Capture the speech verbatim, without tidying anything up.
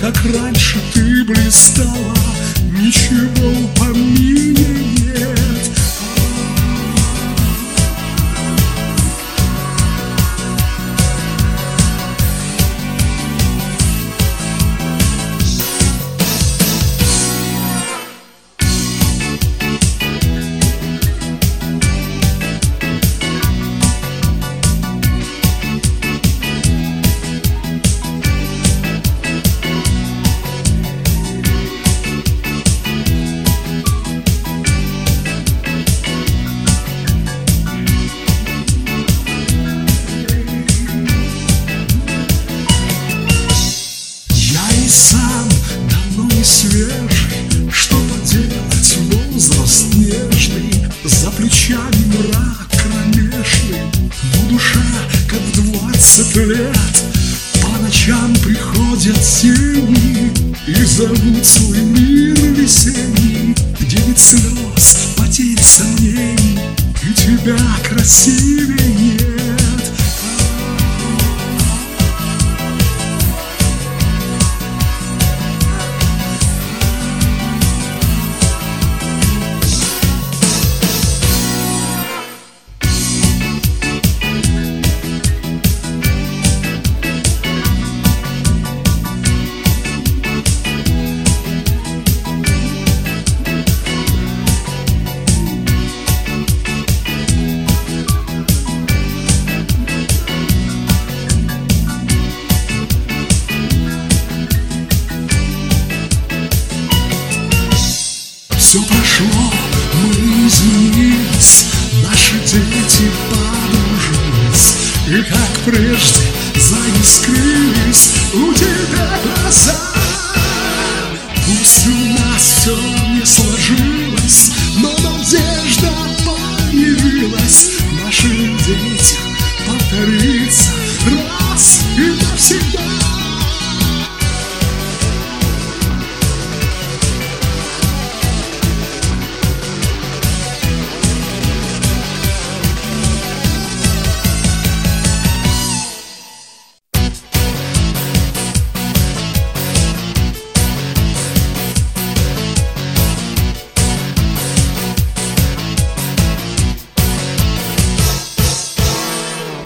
как раньше ты блистала, ничего в помине нет. Сам давно не свежий, что поделать, возраст нежный, за плечами мрак кромешный, но душа, как в двадцать лет, по ночам приходят тени и зовут свой мир весенний, где нет слез, потерь, сомнений, и тебя красивее нет. Все прошло, мы изменились, наши дети подружились, и как прежде заискрились у тебя глаза. Пусть у нас все не сложилось, но надежда появилась. В наших детях повторится раз и навсегда.